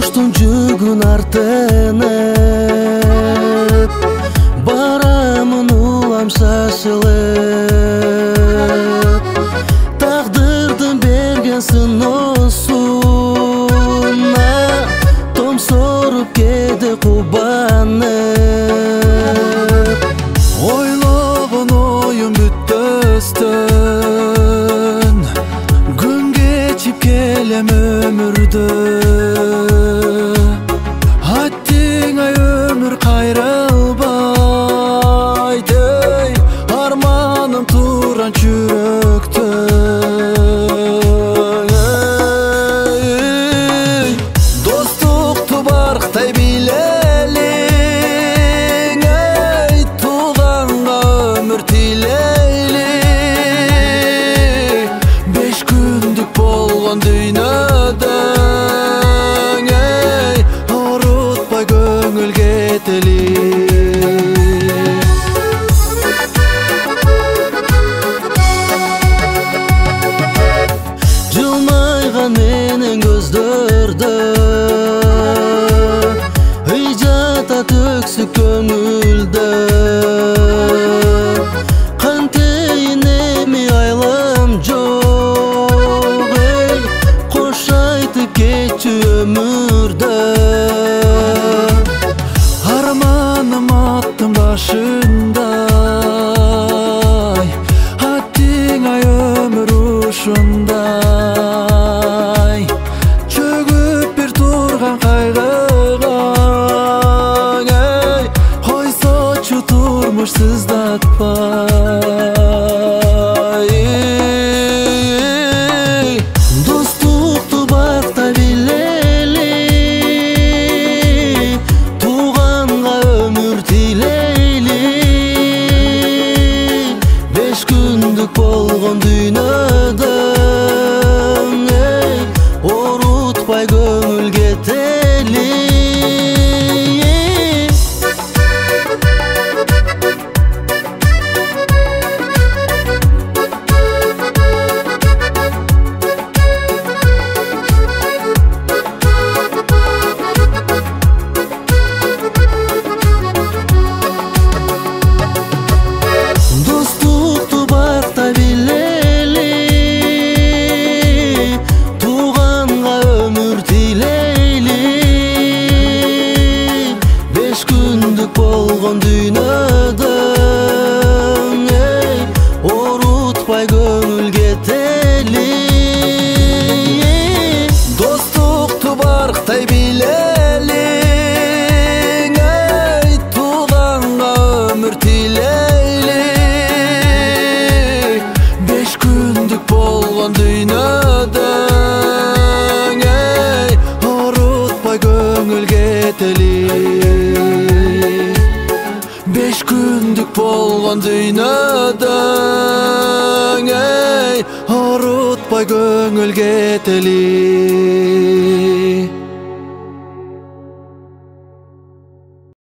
Доштун жүгүн артынып барамын улам шашылып, тагдырдын берген сыноосуна томсоруп кээде кубанып, ойлогон оюм бүттөстөн күн кечип келем өмүрдө. Аттиңай өмүр кайрылбайт, ey арманым туран жүрөктө. Достукту барктай билелиң, ey тууганга өмүр тилейли. 5 күндүк болгон дүйнөдө көңүл кетели. Жылмайган менен көздөрдө ыйжата төксүк көңүлдө. Кантейин эми айлам жок, ey кош айтып кетчү өмүрдө. Арманым аттын башындай, аттиңай өмүр ушундай. Чөгүп бир турган кайгыга, ey койсочу турмуш сыздатпай. Достукту баркта билели, 5 күндүк болгон дүйнөдө, ey орутпай көңүл кетели. Достукту баркта билели, тууганга өмүр тилейли. 5 күндүк болгон дүйнөдө, ey орутпай көңүл кетели. Достукту барктай билелиң, ey тууганга өмүр тилейли. 5 күндүк болгон дүйнөдө, ey орутпай көңүл кетели. 5 күндүк болгон дүйнөдө, ey орутпай көңүл кетели.